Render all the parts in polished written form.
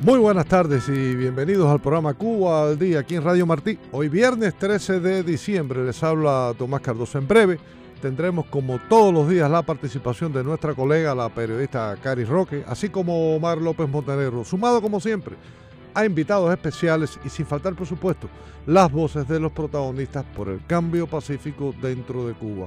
Muy buenas tardes y bienvenidos al programa Cuba al Día aquí en Radio Martí. Hoy viernes 13 de diciembre les habla Tomás Cardoso. En breve tendremos como todos los días la participación de nuestra colega, la periodista Cari Roque, así como Omar López Montenegro, sumado como siempre a invitados especiales y sin faltar por supuesto las voces de los protagonistas por el cambio pacífico dentro de Cuba.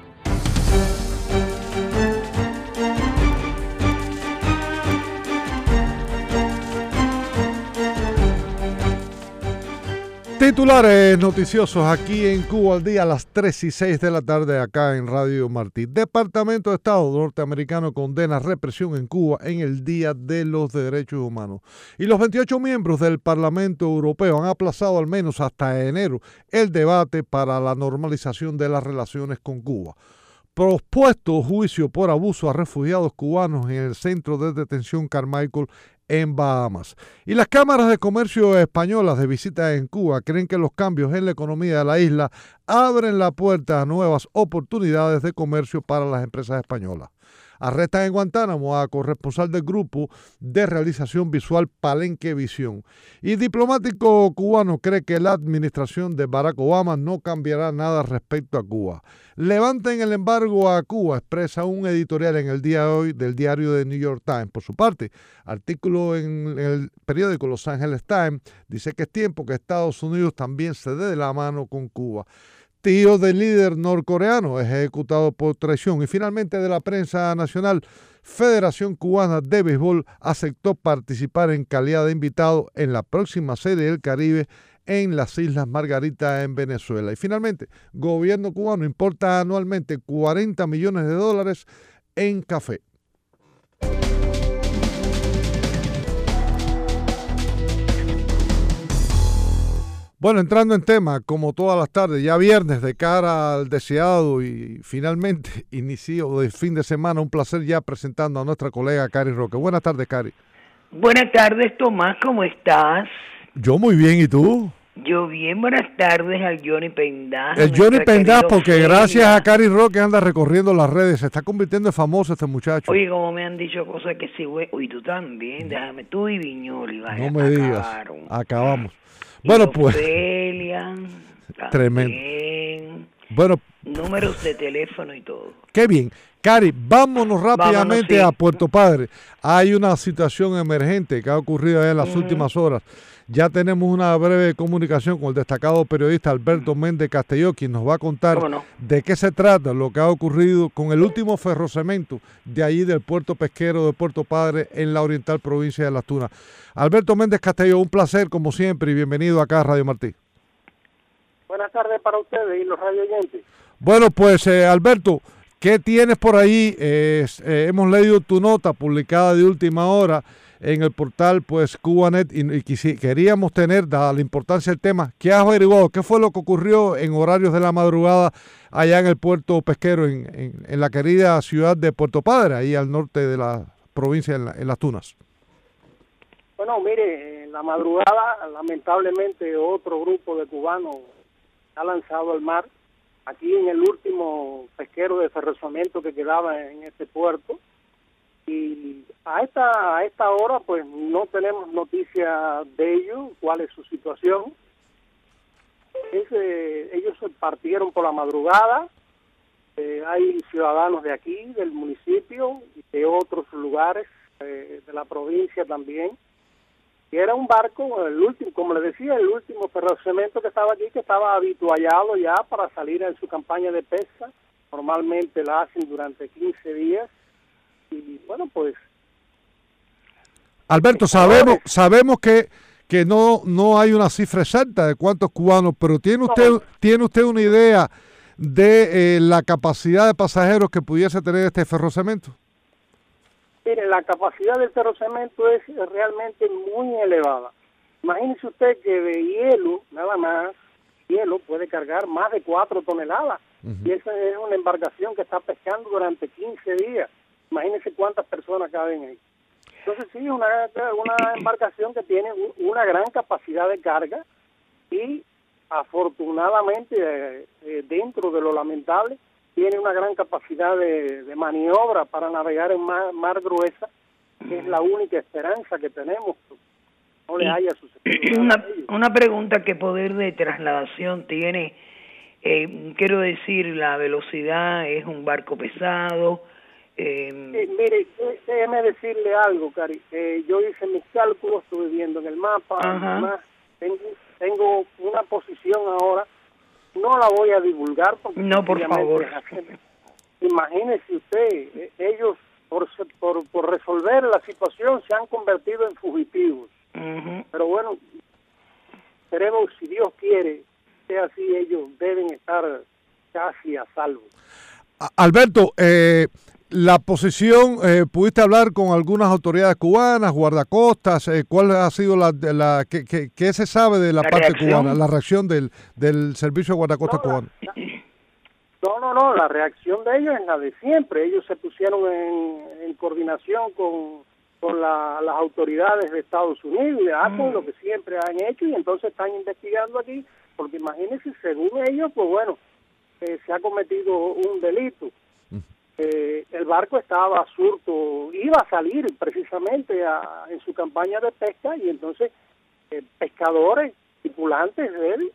Titulares noticiosos aquí en Cuba al Día a las 3 y 6 de la tarde acá en Radio Martí. Departamento de Estado norteamericano condena represión en Cuba en el Día de los Derechos Humanos. Y los 28 miembros del Parlamento Europeo han aplazado al menos hasta enero el debate para la normalización de las relaciones con Cuba. Propuesto juicio por abuso a refugiados cubanos en el centro de detención Carmichael en Bahamas. Y las cámaras de comercio españolas de visita en Cuba creen que los cambios en la economía de la isla abren la puerta a nuevas oportunidades de comercio para las empresas españolas. Arrestan en Guantánamo a corresponsal del grupo de realización visual Palenque Visión. Y diplomático cubano cree que la administración de Barack Obama no cambiará nada respecto a Cuba. Levanten el embargo a Cuba, expresa un editorial en el día de hoy del diario The New York Times. Por su parte, artículo en el periódico Los Angeles Times dice que es tiempo que Estados Unidos también se dé de la mano con Cuba. Tío del líder norcoreano ejecutado por traición. Y finalmente de la prensa nacional, Federación Cubana de Béisbol aceptó participar en calidad de invitado en la próxima Serie del Caribe en las Islas Margarita en Venezuela. Y finalmente, gobierno cubano importa anualmente $40 millones en café. Bueno, entrando en tema, como todas las tardes, ya viernes de cara al deseado y finalmente inicio del fin de semana, un placer ya presentando a nuestra colega Cari Roque. Buenas tardes, Cari. Buenas tardes, Tomás, ¿cómo estás? Yo muy bien, ¿y tú? Yo bien, buenas tardes al Johnny Pendaz. El Johnny Pendaz, porque gracias a Cari Roque anda recorriendo las redes, se está convirtiendo en famoso este muchacho. Oye, como me han dicho cosas que sí, güey. Oye, tú también, déjame, tú y Viñoli, vaya, no me digas, acabaron. Acabamos. Y bueno, pues. Ofelia, Tremendo. Bueno. Números de teléfono y todo. Qué bien. Cari, vámonos rápidamente sí. a Puerto Padre. Hay una situación emergente que ha ocurrido en las últimas horas. Ya tenemos una breve comunicación con el destacado periodista Alberto Méndez Castelló, quien nos va a contar de qué se trata lo que ha ocurrido con el último ferrocemento de allí del puerto pesquero de Puerto Padre en la oriental provincia de Las Tunas. Alberto Méndez Castelló, un placer como siempre y bienvenido acá a Radio Martí. Buenas tardes para ustedes y los radio oyentes. Bueno, pues Alberto, ¿qué tienes por ahí? Hemos leído tu nota publicada de última hora en el portal pues Cubanet y queríamos tener, dada la importancia del tema, ¿qué has averiguado? ¿Qué fue lo que ocurrió en horarios de la madrugada allá en el puerto pesquero en la querida ciudad de Puerto Padre, ahí al norte de la provincia en Las Tunas? Bueno, mire, en la madrugada lamentablemente otro grupo de cubanos ha lanzado al mar aquí en el último pesquero de ferrozamiento que quedaba en este puerto. Y a esta hora pues no tenemos noticia de ellos, cuál es su situación. Ellos se partieron por la madrugada, hay ciudadanos de aquí, del municipio y de otros lugares de la provincia también. Y era un barco, el último, como les decía, el último ferrocemento que estaba aquí, que estaba habituallado ya para salir en su campaña de pesca. Normalmente la hacen durante 15 días. Y bueno, pues... Alberto, sabemos que no hay una cifra exacta de cuántos cubanos, pero ¿tiene usted una idea de la capacidad de pasajeros que pudiese tener este ferrocemento? Mire, la capacidad del ferrocemento es realmente muy elevada. Imagínese usted que de hielo, nada más, hielo puede cargar más de 4 toneladas. Y esa es una embarcación que está pescando durante 15 días. Imagínense cuántas personas caben ahí. Entonces sí, una embarcación que tiene una gran capacidad de carga y afortunadamente dentro de lo lamentable tiene una gran capacidad de maniobra para navegar en mar gruesa, que es la única esperanza que tenemos no le haya sucedido nada a ellos. Una pregunta: ¿qué poder de trasladación tiene? Quiero decir, la velocidad, ¿es un barco pesado? Mire, déjeme decirle algo, Cari. Yo hice mis cálculos, estuve viendo en el mapa. Además, tengo una posición ahora. No la voy a divulgar porque... No, por favor. Imagínese usted, ellos por resolver la situación se han convertido en fugitivos. Pero bueno, esperemos, si Dios quiere, sea así, ellos deben estar casi a salvo. Alberto, la posición, ¿pudiste hablar con algunas autoridades cubanas, guardacostas? ¿Cuál ha sido qué se sabe de la parte cubana, la reacción del servicio de guardacostas cubano? No, la reacción de ellos es la de siempre. Ellos se pusieron en coordinación con las autoridades de Estados Unidos y de ACO, lo que siempre han hecho, y entonces están investigando aquí, porque imagínense, según ellos, pues bueno, se ha cometido un delito. El barco estaba surto, iba a salir precisamente en su campaña de pesca, y entonces pescadores, tripulantes de él,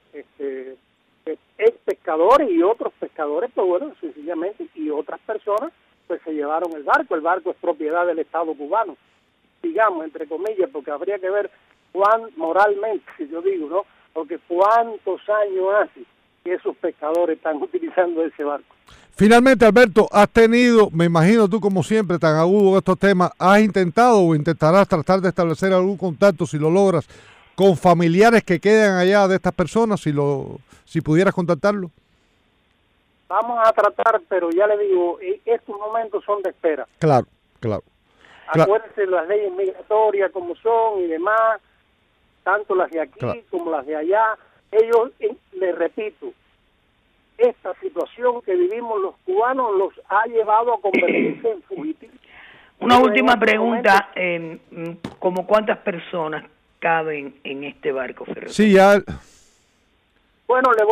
ex pescadores y otros pescadores, pues bueno, sencillamente, y otras personas, pues se llevaron el barco. El barco es propiedad del Estado cubano, digamos, entre comillas, porque habría que ver moralmente, si yo digo, ¿no? Porque cuántos años hace que esos pescadores están utilizando ese barco. Finalmente, Alberto, has tenido, me imagino tú como siempre, tan agudo en estos temas, has intentado o intentarás tratar de establecer algún contacto, si lo logras, con familiares que quedan allá de estas personas, si pudieras contactarlo. Vamos a tratar, pero ya le digo, estos momentos son de espera. Claro. Acuérdense las leyes migratorias como son y demás, tanto las de aquí como las de allá. Ellos, les repito, esta situación que vivimos los cubanos los ha llevado a convertirse en fugitivos. Una última pregunta, ¿cómo cuántas personas caben en este barco ferroviario? Sí, ya. Bueno, le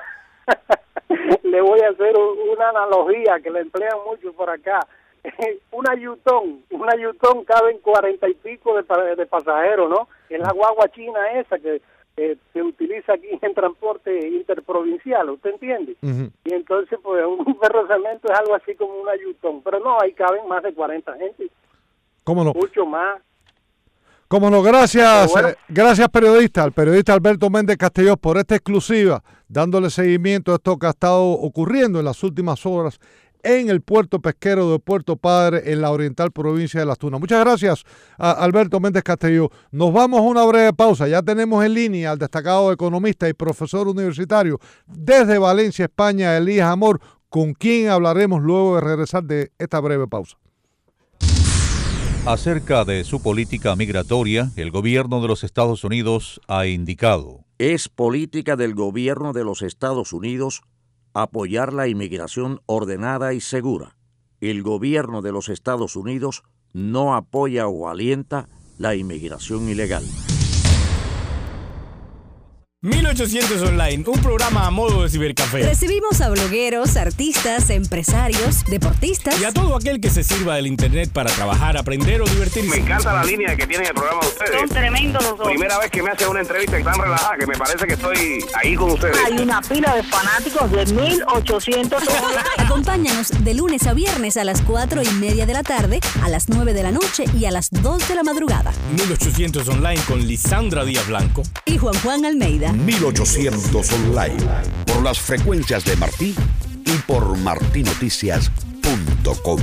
voy a hacer una analogía que le emplean mucho por acá. Una Yutón caben 40 y pico de pasajeros, ¿no? Es la guagua china esa que se utiliza aquí en transporte interprovincial, ¿usted entiende? Y entonces, pues, un ferrocemento es algo así como una Yutón, pero no, ahí caben más de 40 gente. ¿Cómo no? Mucho más. Cómo no, gracias, gracias al periodista Alberto Méndez Castelló por esta exclusiva, dándole seguimiento a esto que ha estado ocurriendo en las últimas horas en el puerto pesquero de Puerto Padre, en la oriental provincia de Las Tunas. Muchas gracias a Alberto Méndez Castelló. Nos vamos a una breve pausa. Ya tenemos en línea al destacado economista y profesor universitario desde Valencia, España, Elías Amor, con quien hablaremos luego de regresar de esta breve pausa. Acerca de su política migratoria, el gobierno de los Estados Unidos ha indicado: es política del gobierno de los Estados Unidos apoyar la inmigración ordenada y segura. El gobierno de los Estados Unidos no apoya o alienta la inmigración ilegal. 1800 Online, un programa a modo de cibercafé. Recibimos a blogueros, artistas, empresarios, deportistas y a todo aquel que se sirva del internet para trabajar, aprender o divertirse. Me encanta la línea que tienen el programa de ustedes. Son tremendos los dos. Primera vez que me hacen una entrevista tan relajada que me parece que estoy ahí con ustedes. Hay una pila de fanáticos de 1800 Online. Acompáñanos de lunes a viernes a las 4:30 de la tarde, a las 9 de la noche y a las 2 de la madrugada. 1800 Online con Lisandra Díaz Blanco y Juan Almeida. 1800 Online, por las frecuencias de Martí y por martinoticias.com.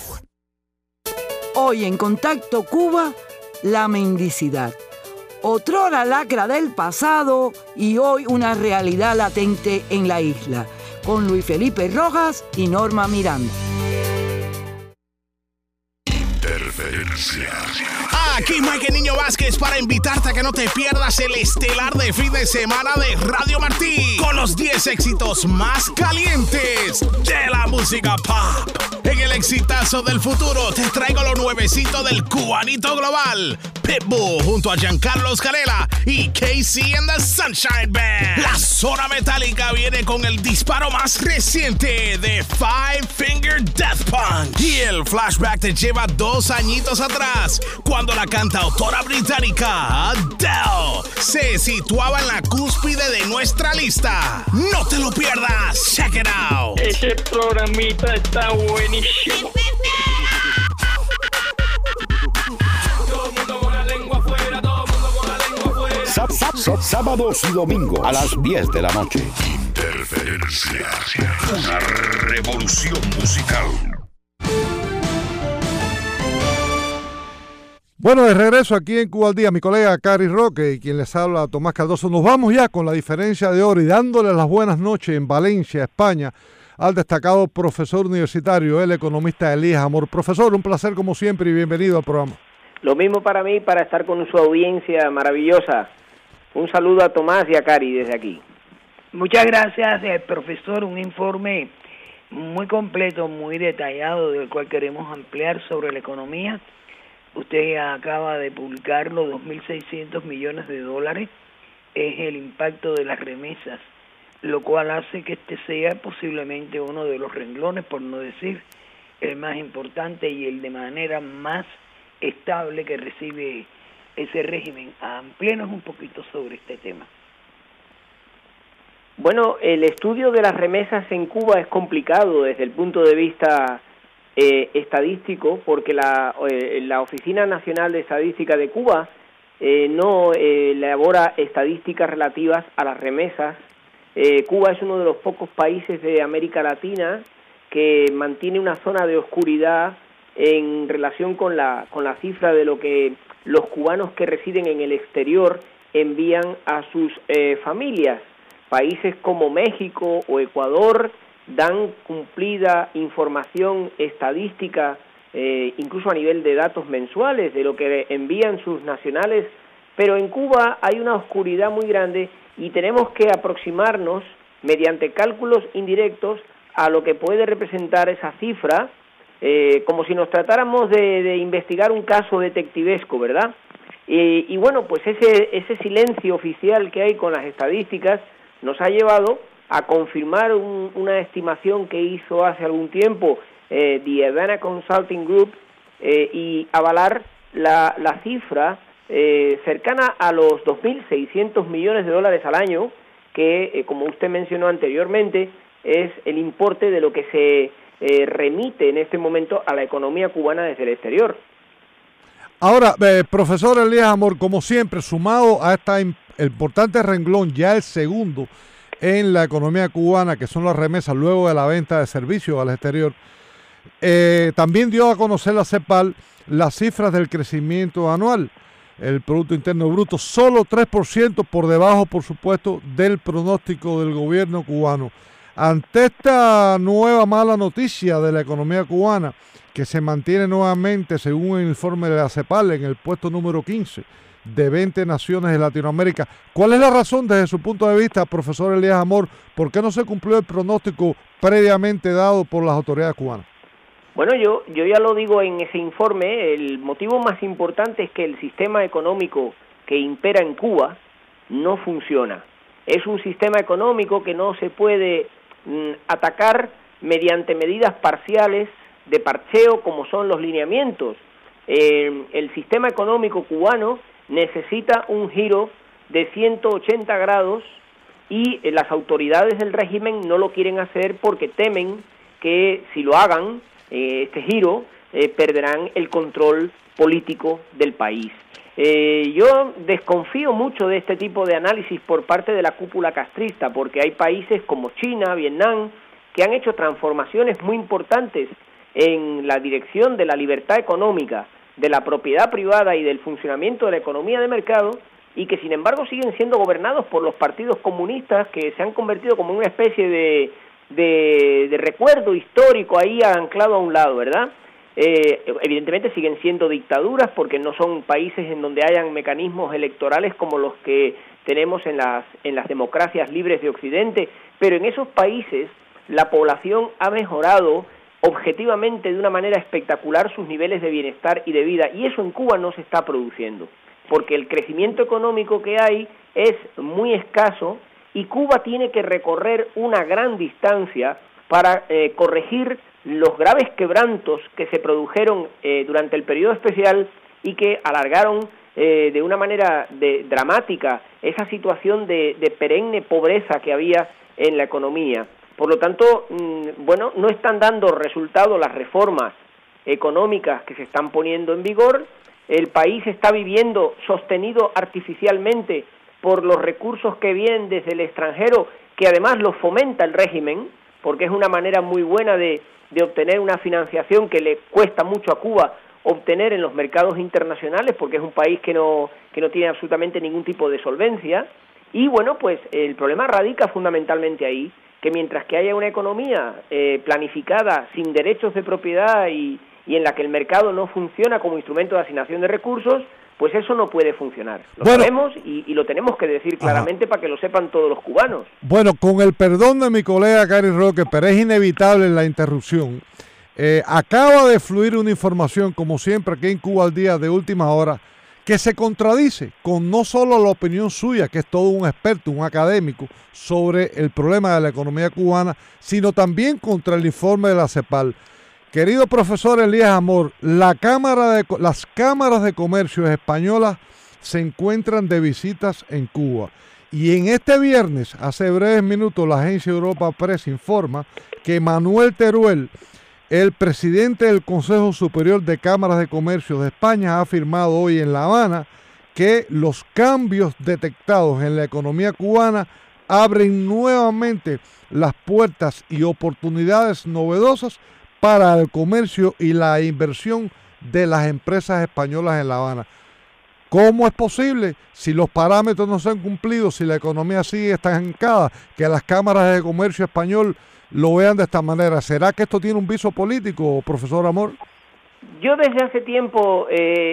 Hoy en Contacto Cuba, la mendicidad. Otrora lacra del pasado y hoy una realidad latente en la isla. Con Luis Felipe Rojas y Norma Miranda. Interferencia. Aquí Mike Niño Vázquez para invitarte a que no te pierdas el estelar de fin de semana de Radio Martí con los 10 éxitos más calientes de la música pop en el exitazo del futuro, te traigo lo nuevecito del cubanito global. Pitbull junto a Giancarlo Canela y KC and the Sunshine Band. La zona metálica viene con el disparo más reciente de Five Finger Death Punch. Y el flashback te lleva 2 añitos atrás, cuando la cantautora británica Adele se situaba en la cúspide de nuestra lista. No te lo pierdas. Check it out. Ese programita está buenísimo. Todo el mundo con la lengua afuera, todo el mundo con la lengua afuera. Sábados y domingos a las 10 de la noche. Interferencia. Una revolución musical. Bueno, de regreso aquí en Cuba al Día, mi colega Cari Roque y quien les habla, Tomás Cardoso. Nos vamos ya con la diferencia de hora y dándole las buenas noches en Valencia, España, al destacado profesor universitario, el economista Elías Amor. Profesor, un placer como siempre y bienvenido al programa. Lo mismo para mí, para estar con su audiencia maravillosa. Un saludo a Tomás y a Cari desde aquí. Muchas gracias, profesor. Un informe muy completo, muy detallado, del cual queremos ampliar sobre la economía. Usted acaba de publicarlo, 2.600 millones de dólares es el impacto de las remesas, lo cual hace que este sea posiblemente uno de los renglones, por no decir el más importante y el de manera más estable que recibe ese régimen. Amplíenos un poquito sobre este tema. Bueno, el estudio de las remesas en Cuba es complicado desde el punto de vista estadístico, porque la Oficina Nacional de Estadística de Cuba no elabora estadísticas relativas a las remesas. Cuba es uno de los pocos países de América Latina que mantiene una zona de oscuridad en relación con la cifra de lo que los cubanos que residen en el exterior envían a sus familias. Países como México o Ecuador dan cumplida información estadística, incluso a nivel de datos mensuales, de lo que envían sus nacionales, pero en Cuba hay una oscuridad muy grande y tenemos que aproximarnos mediante cálculos indirectos a lo que puede representar esa cifra, como si nos tratáramos de investigar un caso detectivesco, ¿verdad? Y bueno, pues ese silencio oficial que hay con las estadísticas nos ha llevado a confirmar una estimación que hizo hace algún tiempo The Havana Consulting Group y avalar la cifra cercana a los 2.600 millones de dólares al año, que como usted mencionó anteriormente, es el importe de lo que se remite en este momento a la economía cubana desde el exterior. Ahora, profesor Elías Amor, como siempre, sumado a esta importante renglón, ya el segundo en la economía cubana, que son las remesas luego de la venta de servicios al exterior, también dio a conocer la CEPAL las cifras del crecimiento anual, el Producto Interno Bruto, solo 3% por debajo, por supuesto, del pronóstico del gobierno cubano. Ante esta nueva mala noticia de la economía cubana, que se mantiene nuevamente, según el informe de la CEPAL, en el puesto número 15 de 20 naciones de Latinoamérica, ¿cuál es la razón desde su punto de vista, profesor Elías Amor, por qué no se cumplió el pronóstico previamente dado por las autoridades cubanas? Bueno, yo ya lo digo en ese informe, el motivo más importante es que el sistema económico que impera en Cuba no funciona. Es un sistema económico que no se puede atacar mediante medidas parciales de parcheo como son los lineamientos. El sistema económico cubano necesita un giro de 180 grados y las autoridades del régimen no lo quieren hacer porque temen que si lo hagan, este giro, perderán el control político del país. Yo desconfío mucho de este tipo de análisis por parte de la cúpula castrista, porque hay países como China, Vietnam, que han hecho transformaciones muy importantes en la dirección de la libertad económica, de la propiedad privada y del funcionamiento de la economía de mercado, y que sin embargo siguen siendo gobernados por los partidos comunistas, que se han convertido como una especie de recuerdo histórico ahí anclado a un lado, ¿verdad? Evidentemente siguen siendo dictaduras porque no son países en donde hayan mecanismos electorales como los que tenemos en las democracias libres de Occidente, pero en esos países la población ha mejorado objetivamente de una manera espectacular sus niveles de bienestar y de vida, y eso en Cuba no se está produciendo, porque el crecimiento económico que hay es muy escaso y Cuba tiene que recorrer una gran distancia para corregir los graves quebrantos que se produjeron durante el periodo especial y que alargaron de una manera dramática esa situación de perenne pobreza que había en la economía. Por lo tanto, bueno, no están dando resultado las reformas económicas que se están poniendo en vigor. El país está viviendo sostenido artificialmente por los recursos que vienen desde el extranjero, que además los fomenta el régimen, porque es una manera muy buena de obtener una financiación que le cuesta mucho a Cuba obtener en los mercados internacionales, porque es un país que no tiene absolutamente ningún tipo de solvencia. Y bueno, pues el problema radica fundamentalmente ahí, que mientras que haya una economía planificada, sin derechos de propiedad y en la que el mercado no funciona como instrumento de asignación de recursos, pues eso no puede funcionar. Lo sabemos y lo tenemos que decir claramente para que lo sepan todos los cubanos. Bueno, con el perdón de mi colega Gary Roque, pero es inevitable la interrupción. Acaba de fluir una información, como siempre, aquí en Cuba al Día de última hora, que se contradice con no solo la opinión suya, que es todo un experto, un académico, sobre el problema de la economía cubana, sino también contra el informe de la CEPAL. Querido profesor Elías Amor, las cámaras de comercio españolas se encuentran de visitas en Cuba. Y en este viernes, hace breves minutos, la agencia Europa Press informa que Manuel Teruel, el presidente del Consejo Superior de Cámaras de Comercio de España, ha afirmado hoy en La Habana que los cambios detectados en la economía cubana abren nuevamente las puertas y oportunidades novedosas para el comercio y la inversión de las empresas españolas en La Habana. ¿Cómo es posible, si los parámetros no se han cumplido, si la economía sigue estancada, que las cámaras de comercio español lo vean de esta manera? ¿Será que esto tiene un viso político, profesor Amor? Yo desde hace tiempo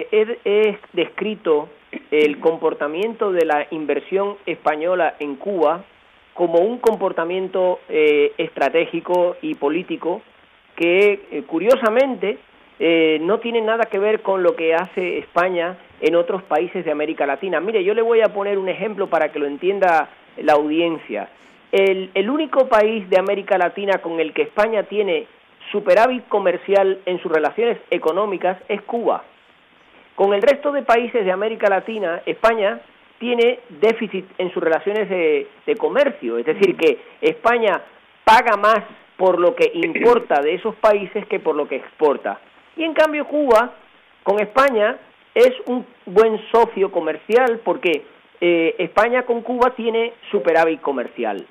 he descrito el comportamiento de la inversión española en Cuba como un comportamiento estratégico y político que curiosamente no tiene nada que ver con lo que hace España en otros países de América Latina. Mire, yo le voy a poner un ejemplo para que lo entienda la audiencia. El único país de América Latina con el que España tiene superávit comercial en sus relaciones económicas es Cuba. Con el resto de países de América Latina, España tiene déficit en sus relaciones de comercio, es decir, que España paga más por lo que importa de esos países que por lo que exporta. Y en cambio Cuba, con España, es un buen socio comercial porque España con Cuba tiene superávit comercial.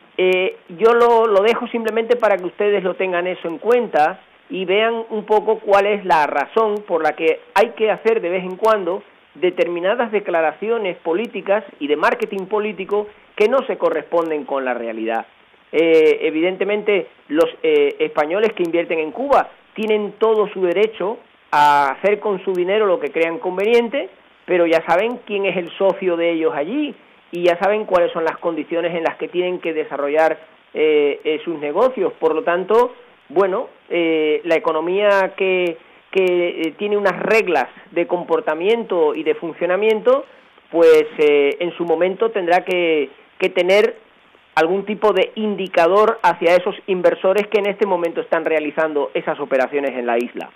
Yo lo dejo simplemente para que ustedes lo tengan eso en cuenta y vean un poco cuál es la razón por la que hay que hacer de vez en cuando determinadas declaraciones políticas y de marketing político que no se corresponden con la realidad. Evidentemente, los españoles que invierten en Cuba tienen todo su derecho a hacer con su dinero lo que crean conveniente, pero ya saben quién es el socio de ellos allí y ya saben cuáles son las condiciones en las que tienen que desarrollar sus negocios. Por lo tanto, bueno, la economía que tiene unas reglas de comportamiento y de funcionamiento, pues en su momento tendrá que tener algún tipo de indicador hacia esos inversores que en este momento están realizando esas operaciones en la isla.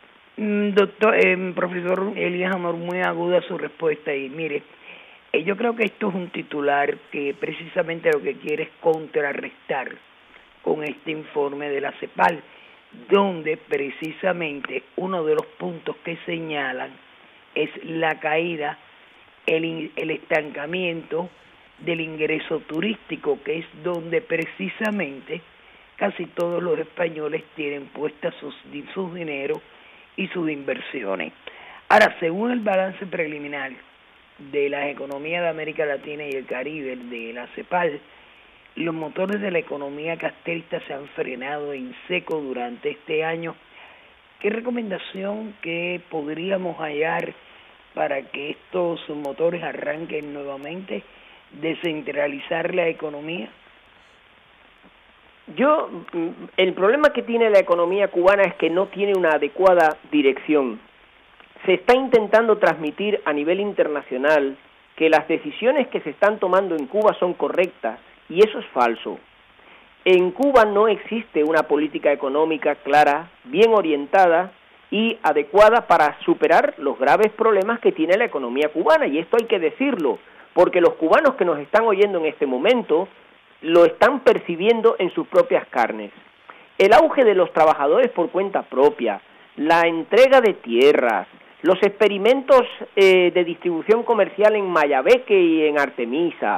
Profesor Elías Amor, muy aguda su respuesta y mire, yo creo que esto es un titular que precisamente lo que quiere es contrarrestar con este informe de la CEPAL, donde precisamente uno de los puntos que señalan es la caída, el estancamiento del ingreso turístico, que es donde precisamente casi todos los españoles tienen puestas sus dineros y sus inversiones. Ahora, según el balance preliminar de las economías de América Latina y el Caribe, de la CEPAL, los motores de la economía castrista se han frenado en seco durante este año. ¿Qué recomendación que podríamos hallar para que estos motores arranquen nuevamente? ¿Descentralizar la economía? El problema que tiene la economía cubana es que no tiene una adecuada dirección. Se está intentando transmitir a nivel internacional que las decisiones que se están tomando en Cuba son correctas, y eso es falso. En Cuba no existe una política económica clara, bien orientada y adecuada para superar los graves problemas que tiene la economía cubana, y esto hay que decirlo, porque los cubanos que nos están oyendo en este momento lo están percibiendo en sus propias carnes. El auge de los trabajadores por cuenta propia, la entrega de tierras, los experimentos de distribución comercial en Mayabeque y en Artemisa,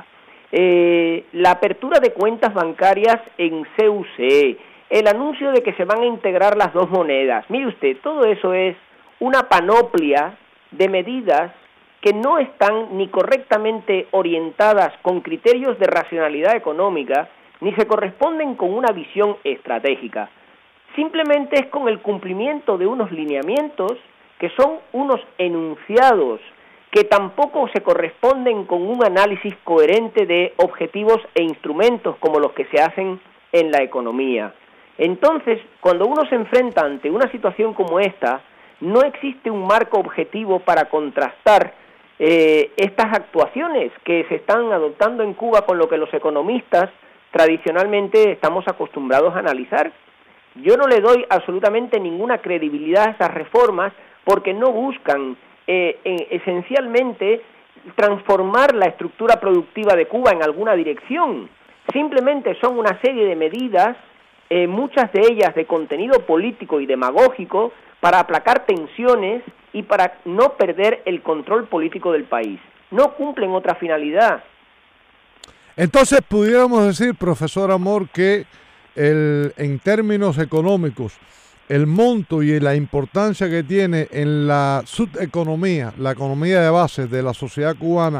la apertura de cuentas bancarias en CUC, el anuncio de que se van a integrar las dos monedas. Mire usted, todo eso es una panoplia de medidas que no están ni correctamente orientadas con criterios de racionalidad económica, ni se corresponden con una visión estratégica. Simplemente es con el cumplimiento de unos lineamientos que son unos enunciados que tampoco se corresponden con un análisis coherente de objetivos e instrumentos como los que se hacen en la economía. Entonces, cuando uno se enfrenta ante una situación como esta, no existe un marco objetivo para contrastar estas actuaciones que se están adoptando en Cuba con lo que los economistas tradicionalmente estamos acostumbrados a analizar. Yo no le doy absolutamente ninguna credibilidad a esas reformas porque no buscan esencialmente transformar la estructura productiva de Cuba en alguna dirección. Simplemente son una serie de medidas, muchas de ellas de contenido político y demagógico, para aplacar tensiones y para no perder el control político del país. No cumplen otra finalidad. Entonces, pudiéramos decir, profesor Amor, que en términos económicos, el monto y la importancia que tiene en la subeconomía, la economía de base de la sociedad cubana,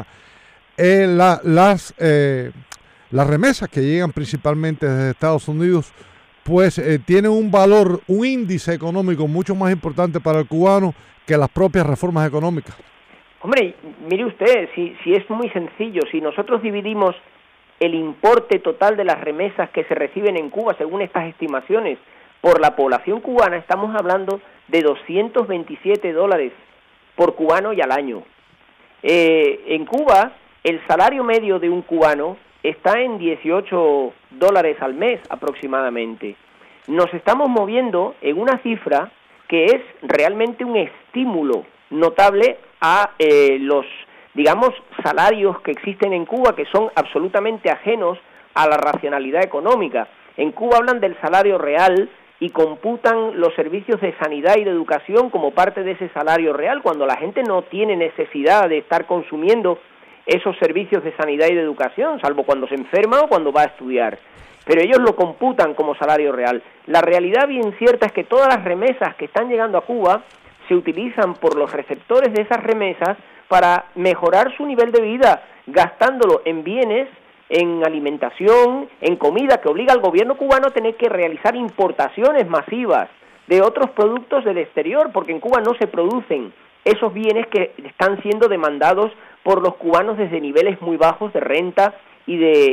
las remesas que llegan principalmente desde Estados Unidos, pues tienen un valor, un índice económico mucho más importante para el cubano que las propias reformas económicas. Hombre, mire usted, si es muy sencillo, si nosotros dividimos el importe total de las remesas que se reciben en Cuba, según estas estimaciones, por la población cubana, estamos hablando de $227 por cubano y al año. En Cuba, el salario medio de un cubano está en $18 al mes aproximadamente. Nos estamos moviendo en una cifra que es realmente un estímulo notable a los, digamos, salarios que existen en Cuba, que son absolutamente ajenos a la racionalidad económica. En Cuba hablan del salario real y computan los servicios de sanidad y de educación como parte de ese salario real, cuando la gente no tiene necesidad de estar consumiendo esos servicios de sanidad y de educación, salvo cuando se enferma o cuando va a estudiar. Pero ellos lo computan como salario real. La realidad bien cierta es que todas las remesas que están llegando a Cuba se utilizan por los receptores de esas remesas para mejorar su nivel de vida, gastándolo en bienes, en alimentación, en comida, que obliga al gobierno cubano a tener que realizar importaciones masivas de otros productos del exterior, porque en Cuba no se producen esos bienes que están siendo demandados por los cubanos desde niveles muy bajos de renta y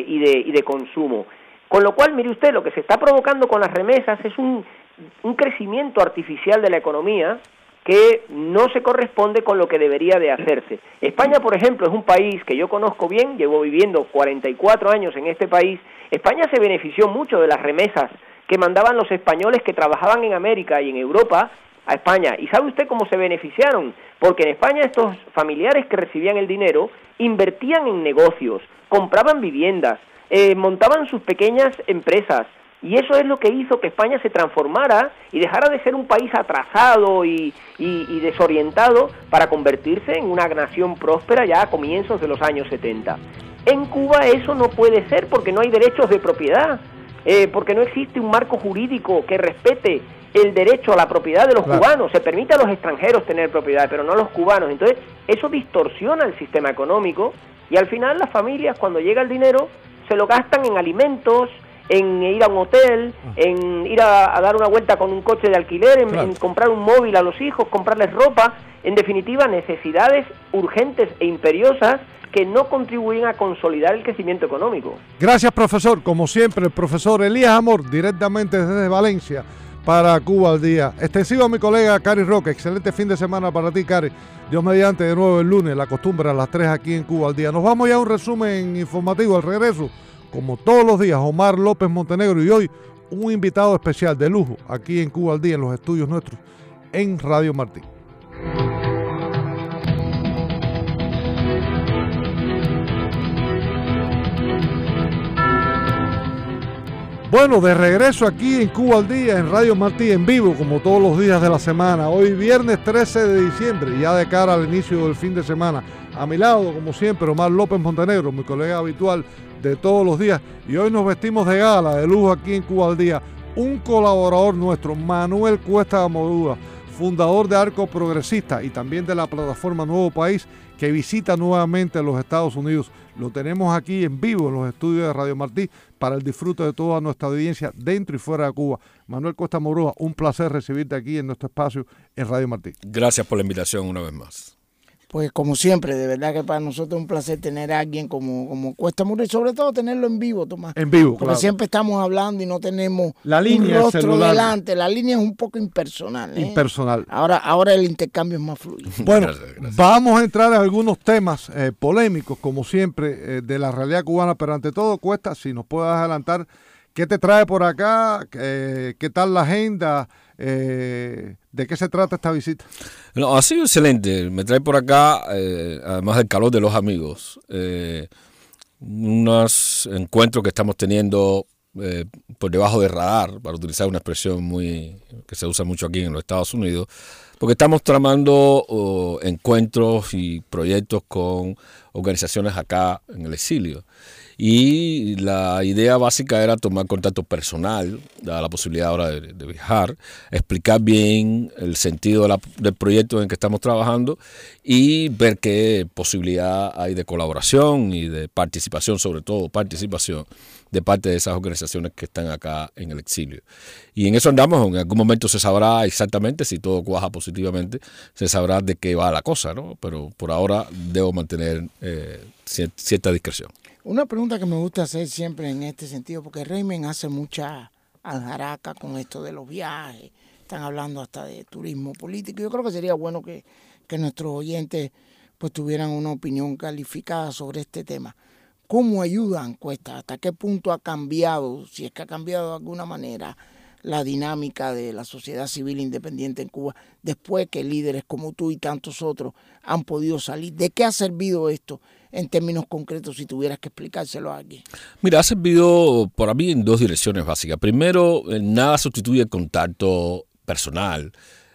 de consumo. Con lo cual, mire usted, lo que se está provocando con las remesas es un crecimiento artificial de la economía que no se corresponde con lo que debería de hacerse. España, por ejemplo, es un país que yo conozco bien, llevo viviendo 44 años en este país. España se benefició mucho de las remesas que mandaban los españoles que trabajaban en América y en Europa a España. ¿Y sabe usted cómo se beneficiaron? Porque en España estos familiares que recibían el dinero invertían en negocios, compraban viviendas, montaban sus pequeñas empresas, y eso es lo que hizo que España se transformara y dejara de ser un país atrasado y desorientado para convertirse en una nación próspera ya a comienzos de los años 70. En Cuba eso no puede ser porque no hay derechos de propiedad, porque no existe un marco jurídico que respete el derecho a la propiedad de los cubanos. Se permite a los extranjeros tener propiedad, pero no a los cubanos. Entonces, eso distorsiona el sistema económico y al final las familias, cuando llega el dinero, se lo gastan en alimentos, en ir a un hotel, en ir a dar una vuelta con un coche de alquiler, en comprar un móvil a los hijos, comprarles ropa, en definitiva necesidades urgentes e imperiosas que no contribuyen a consolidar el crecimiento económico. Gracias, profesor. Como siempre, el profesor Elías Amor, directamente desde Valencia, para Cuba al Día. Extensivo a mi colega Cari Roque. Excelente fin de semana para ti, Cari. Dios mediante, de nuevo el lunes, la costumbre a las 3 aquí en Cuba al Día. Nos vamos ya a un resumen informativo al regreso. Como todos los días, Omar López Montenegro, y hoy un invitado especial de lujo aquí en Cuba al Día, en los estudios nuestros en Radio Martí. Bueno, de regreso aquí en Cuba al Día, en Radio Martí, en vivo, como todos los días de la semana. Hoy viernes 13 de diciembre, ya de cara al inicio del fin de semana. A mi lado, como siempre, Omar López Montenegro, mi colega habitual de todos los días. Y hoy nos vestimos de gala, de lujo aquí en Cuba al Día. Un colaborador nuestro, Manuel Cuesta Gamodúa, fundador de Arco Progresista y también de la plataforma Nuevo País, que visita nuevamente los Estados Unidos. Lo tenemos aquí en vivo en los estudios de Radio Martí para el disfrute de toda nuestra audiencia dentro y fuera de Cuba. Manuel Cuesta Gamodúa, un placer recibirte aquí en nuestro espacio en Radio Martí. Gracias por la invitación una vez más. Pues como siempre, de verdad que para nosotros es un placer tener a alguien como Cuesta Gamodúa y sobre todo tenerlo en vivo, Tomás. En vivo, porque claro. Siempre estamos hablando y no tenemos la línea, un rostro celular delante. La línea es un poco impersonal. Impersonal. Ahora el intercambio es más fluido. Bueno, gracias. Vamos a entrar en algunos temas polémicos, como siempre, de la realidad cubana, pero ante todo, Cuesta, si nos puedes adelantar, ¿qué te trae por acá? ¿Qué tal la agenda? ¿De qué se trata esta visita? No, ha sido excelente. Me trae por acá, además del calor de los amigos, unos encuentros que estamos teniendo por debajo del radar, para utilizar una expresión que se usa mucho aquí en los Estados Unidos, porque estamos tramando encuentros y proyectos con organizaciones acá en el exilio. Y la idea básica era tomar contacto personal, dada la posibilidad ahora de viajar, explicar bien el sentido del proyecto en el que estamos trabajando y ver qué posibilidad hay de colaboración y de participación, sobre todo participación, de parte de esas organizaciones que están acá en el exilio. Y en eso andamos. En algún momento se sabrá exactamente, si todo cuaja positivamente, se sabrá de qué va la cosa, ¿no? Pero por ahora debo mantener cierta discreción. Una pregunta que me gusta hacer siempre en este sentido, porque Raymond hace mucha aljaraca con esto de los viajes, están hablando hasta de turismo político. Yo creo que sería bueno que nuestros oyentes pues tuvieran una opinión calificada sobre este tema. ¿Cómo ayudan, Cuesta? ¿Hasta qué punto ha cambiado, si es que ha cambiado de alguna manera, la dinámica de la sociedad civil independiente en Cuba después que líderes como tú y tantos otros han podido salir? ¿De qué ha servido esto en términos concretos, si tuvieras que explicárselo a alguien? Mira, ha servido para mí en dos direcciones básicas. Primero, nada sustituye el contacto personal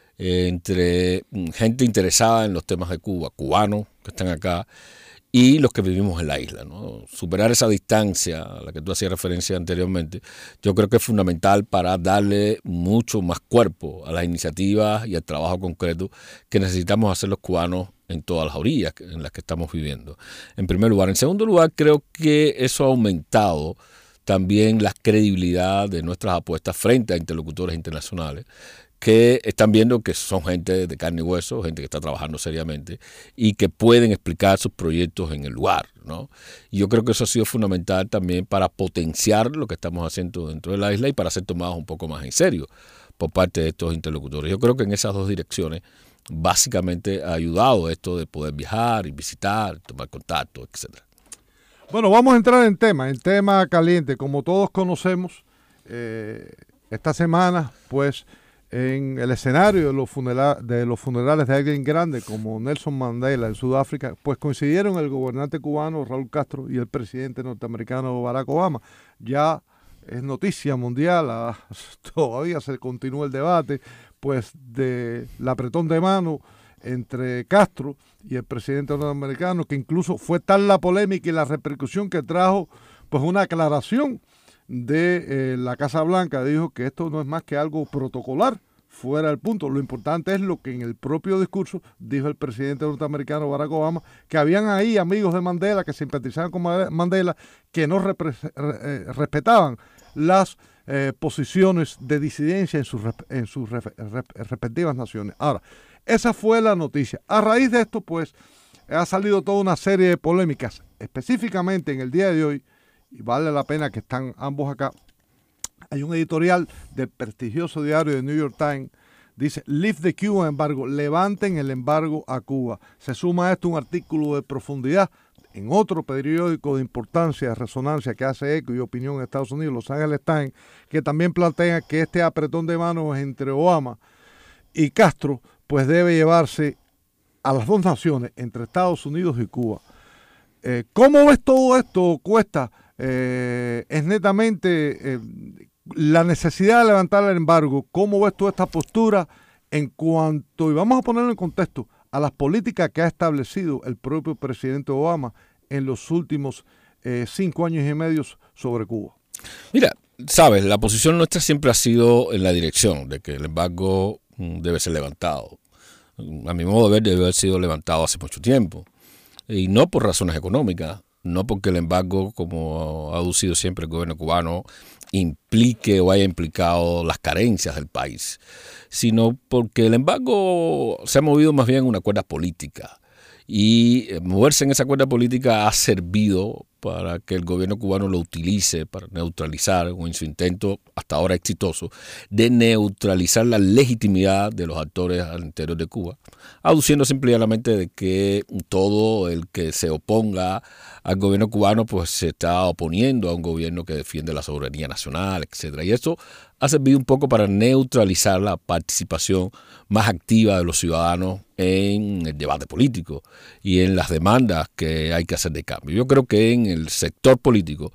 entre gente interesada en los temas de Cuba, cubanos que están acá, y los que vivimos en la isla, ¿no? Superar esa distancia a la que tú hacías referencia anteriormente, yo creo que es fundamental para darle mucho más cuerpo a las iniciativas y al trabajo concreto que necesitamos hacer los cubanos en todas las orillas en las que estamos viviendo, en primer lugar. En segundo lugar, creo que eso ha aumentado también la credibilidad de nuestras apuestas frente a interlocutores internacionales que están viendo que son gente de carne y hueso, gente que está trabajando seriamente y que pueden explicar sus proyectos en el lugar, ¿no? Y yo creo que eso ha sido fundamental también para potenciar lo que estamos haciendo dentro de la isla y para ser tomados un poco más en serio por parte de estos interlocutores. Yo creo que en esas dos direcciones básicamente ha ayudado esto de poder viajar y visitar, tomar contacto, etcétera. Bueno, vamos a entrar en tema caliente. Como todos conocemos, esta semana, pues, en el escenario de los funerales de alguien grande como Nelson Mandela en Sudáfrica, pues coincidieron el gobernante cubano Raúl Castro y el presidente norteamericano Barack Obama. Ya es noticia mundial, todavía se continúa el debate, pues, del apretón de mano entre Castro y el presidente norteamericano, que incluso fue tal la polémica y la repercusión que trajo, pues, una aclaración de la Casa Blanca. Dijo que esto no es más que algo protocolar, fuera del punto. Lo importante es lo que en el propio discurso dijo el presidente norteamericano Barack Obama, que habían ahí amigos de Mandela que simpatizaban con Mandela, que no respetaban las posiciones de disidencia en sus respectivas naciones. Ahora, esa fue la noticia. A raíz de esto, pues, ha salido toda una serie de polémicas, específicamente en el día de hoy, y vale la pena que están ambos acá. Hay un editorial del prestigioso diario de New York Times, dice, Lift the Cuban embargo, levanten el embargo a Cuba. Se suma a esto un artículo de profundidad en otro periódico de importancia, de resonancia, que hace eco y opinión en Estados Unidos, Los Angeles Times, que también plantea que este apretón de manos entre Obama y Castro, pues debe llevarse a las dos naciones, entre Estados Unidos y Cuba. ¿Cómo ves todo esto, Cuesta? Es netamente la necesidad de levantar el embargo. ¿Cómo ves tú esta postura en cuanto, y vamos a ponerlo en contexto, a las políticas que ha establecido el propio presidente Obama en los últimos 5 años y medio sobre Cuba? Mira, sabes, la posición nuestra siempre ha sido en la dirección de que el embargo debe ser levantado. A mi modo de ver, debe haber sido levantado hace mucho tiempo. Y no por razones económicas, no porque el embargo, como ha aducido siempre el gobierno cubano, implique o haya implicado las carencias del país, sino porque el embargo se ha movido más bien en una cuerda política. Y moverse en esa cuerda política ha servido para que el gobierno cubano lo utilice para neutralizar, o en su intento hasta ahora exitoso, de neutralizar la legitimidad de los actores al interior de Cuba, aduciendo simplemente de que todo el que se oponga al gobierno cubano pues se está oponiendo a un gobierno que defiende la soberanía nacional, etcétera. Y eso ha servido un poco para neutralizar la participación más activa de los ciudadanos en el debate político y en las demandas que hay que hacer de cambio. Yo creo que en el sector político,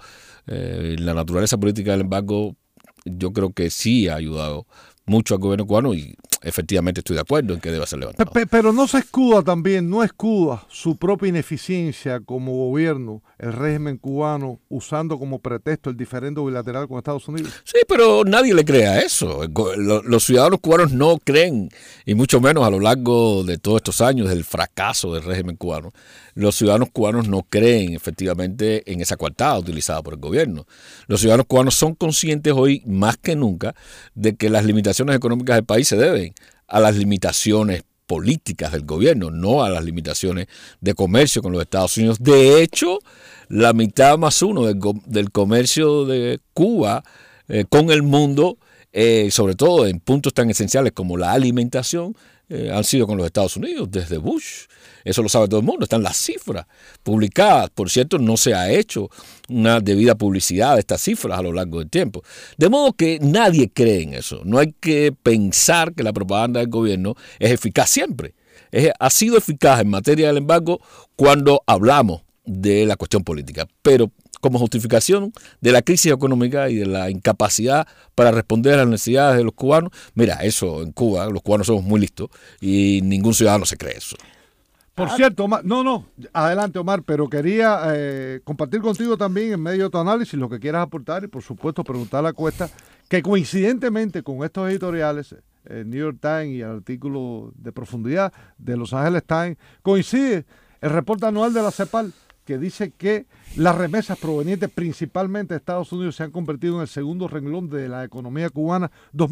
la naturaleza política del embargo, yo creo que sí ha ayudado mucho al gobierno cubano y efectivamente estoy de acuerdo en que debe ser levantado. Pero no se escuda también, no escuda su propia ineficiencia como gobierno, el régimen cubano, usando como pretexto el diferendo bilateral con Estados Unidos. Sí, pero nadie le cree a eso. Los ciudadanos cubanos no creen, y mucho menos a lo largo de todos estos años del fracaso del régimen cubano. Los ciudadanos cubanos no creen efectivamente en esa coartada utilizada por el gobierno. Los ciudadanos cubanos son conscientes hoy más que nunca de que las limitaciones económicas del país se deben a las limitaciones políticas del gobierno, no a las limitaciones de comercio con los Estados Unidos. De hecho, la mitad más uno del comercio de Cuba con el mundo, sobre todo en puntos tan esenciales como la alimentación, han sido con los Estados Unidos desde Bush. Eso lo sabe todo el mundo, están las cifras publicadas. Por cierto, no se ha hecho una debida publicidad de estas cifras a lo largo del tiempo. De modo que nadie cree en eso. No hay que pensar que la propaganda del gobierno es eficaz siempre. Ha sido eficaz en materia del embargo cuando hablamos de la cuestión política, pero como justificación de la crisis económica y de la incapacidad para responder a las necesidades de los cubanos, mira, eso en Cuba, los cubanos somos muy listos y ningún ciudadano se cree eso. Por cierto, Omar, adelante Omar, pero quería compartir contigo también en medio de tu análisis lo que quieras aportar y por supuesto preguntarle a Cuesta que coincidentemente con estos editoriales, el New York Times y el artículo de profundidad de Los Angeles Times, coincide el reporte anual de la CEPAL que dice que las remesas provenientes principalmente de Estados Unidos se han convertido en el segundo renglón de la economía cubana,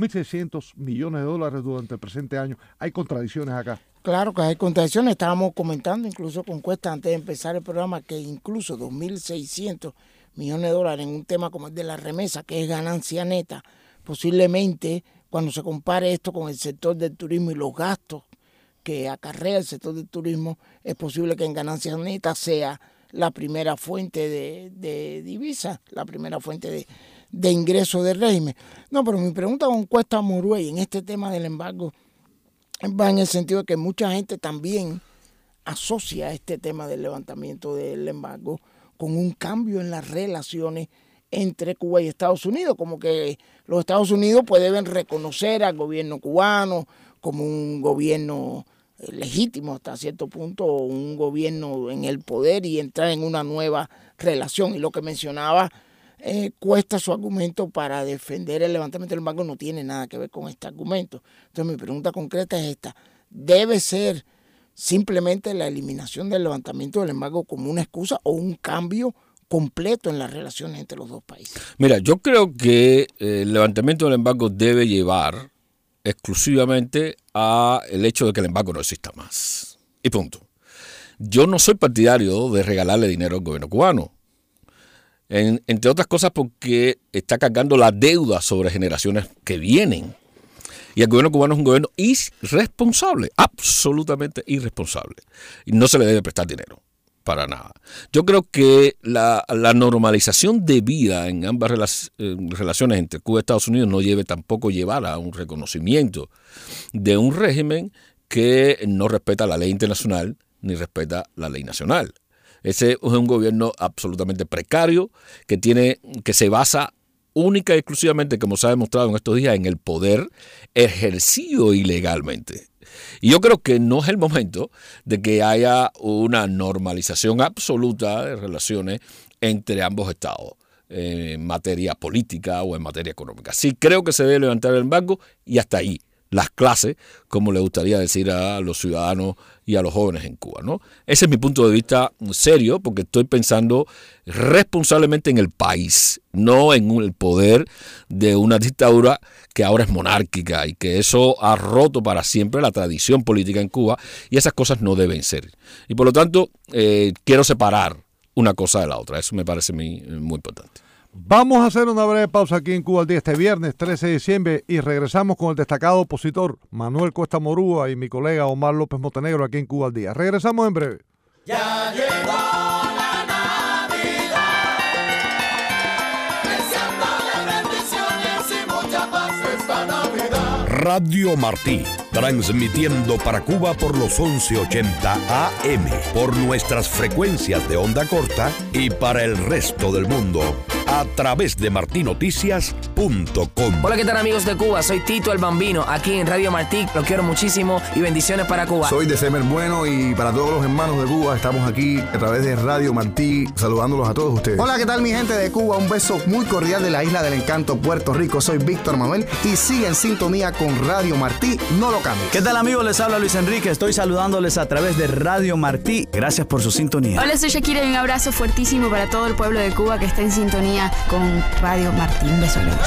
2.600 millones de dólares durante el presente año. Hay contradicciones acá. Claro que hay contradicciones. Estábamos comentando incluso con Cuesta antes de empezar el programa que incluso 2.600 millones de dólares en un tema como el de la remesa, que es ganancia neta, posiblemente cuando se compare esto con el sector del turismo y los gastos que acarrea el sector del turismo, es posible que en ganancias netas sea la primera fuente de divisa, la primera fuente de ingreso del régimen. No, pero mi pregunta con Cuesta Moruey en este tema del embargo va en el sentido de que mucha gente también asocia este tema del levantamiento del embargo con un cambio en las relaciones entre Cuba y Estados Unidos, como que los Estados Unidos pues deben reconocer al gobierno cubano como un gobierno legítimo hasta cierto punto, un gobierno en el poder y entrar en una nueva relación. Y lo que mencionaba Cuesta, su argumento para defender el levantamiento del embargo no tiene nada que ver con este argumento. Entonces mi pregunta concreta es esta: ¿debe ser simplemente la eliminación del levantamiento del embargo como una excusa o un cambio completo en las relaciones entre los dos países? Mira, yo creo que el levantamiento del embargo debe llevar exclusivamente a el hecho de que el embargo no exista más. Y punto. yo no soy partidario de regalarle dinero al gobierno cubano. Entre otras cosas porque está cargando la deuda sobre generaciones que vienen. Y el gobierno cubano es un gobierno irresponsable, absolutamente irresponsable. Y no se le debe prestar dinero, para nada. Yo creo que la normalización de vida en ambas relaciones entre Cuba y Estados Unidos no debe tampoco llevar a un reconocimiento de un régimen que no respeta la ley internacional ni respeta la ley nacional. Ese es un gobierno absolutamente precario que se basa única y exclusivamente, como se ha demostrado en estos días, en el poder ejercido ilegalmente. Y yo creo que no es el momento de que haya una normalización absoluta de relaciones entre ambos estados en materia política o en materia económica. Sí creo que se debe levantar el embargo y hasta ahí. Las clases, como le gustaría decir a los ciudadanos y a los jóvenes en Cuba, ¿no? Ese es mi punto de vista serio, porque estoy pensando responsablemente en el país, no en el poder de una dictadura que ahora es monárquica y que eso ha roto para siempre la tradición política en Cuba y esas cosas no deben ser. Y por lo tanto, quiero separar una cosa de la otra. Eso me parece muy importante. Vamos a hacer una breve pausa aquí en Cuba al Día este viernes 13 de diciembre y regresamos con el destacado opositor Manuel Cuesta Morúa y mi colega Omar López Montenegro aquí en Cuba al Día. Regresamos en breve. Ya llegó la Navidad, deseando de bendiciones y mucha paz esta Navidad. Radio Martí, transmitiendo para Cuba por los 1180 AM, por nuestras frecuencias de onda corta y para el resto del mundo a través de martinoticias.com. Hola, ¿qué tal amigos de Cuba? Soy Tito el Bambino, aquí en Radio Martí. Los quiero muchísimo y bendiciones para Cuba. Soy de Semer Bueno y para todos los hermanos de Cuba estamos aquí a través de Radio Martí saludándolos a todos ustedes. Hola, ¿qué tal mi gente de Cuba? Un beso muy cordial de la Isla del Encanto, Puerto Rico. Soy Víctor Manuel y sigue en sintonía con Radio Martí. No lo cambie. ¿Qué tal amigos? Les habla Luis Enrique. Estoy saludándoles a través de Radio Martí. Gracias por su sintonía. Hola, soy Shakira y un abrazo fuertísimo para todo el pueblo de Cuba que está en sintonía con Radio Martí. Un beso grande.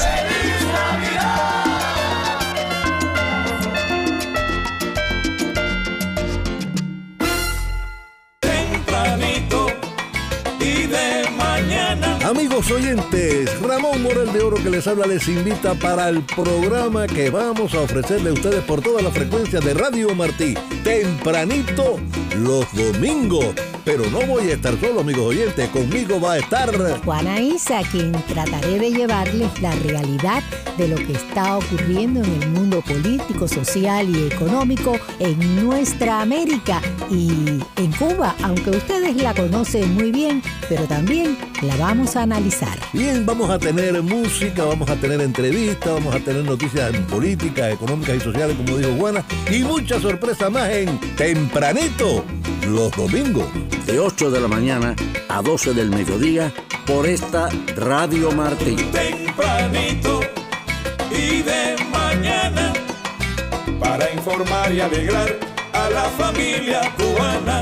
Tempranito y de mañana. Amigos oyentes, Ramón Morel de Oro que les habla les invita para el programa que vamos a ofrecerle a ustedes por todas las frecuencias de Radio Martí, tempranito los domingos. Pero no voy a estar solo, amigos oyentes, conmigo va a estar Juana Isa, quien trataré de llevarles la realidad de lo que está ocurriendo en el mundo político, social y económico en nuestra América y en Cuba, aunque ustedes la conocen muy bien, pero también la vamos a analizar. Bien, vamos a tener música, vamos a tener entrevistas, vamos a tener noticias políticas, económicas y sociales, como dijo Juana, y mucha sorpresa más en Tempranito los domingos. De 8 de la mañana a 12 del mediodía por esta Radio Martí. Tempranito y de mañana para informar y alegrar a la familia cubana.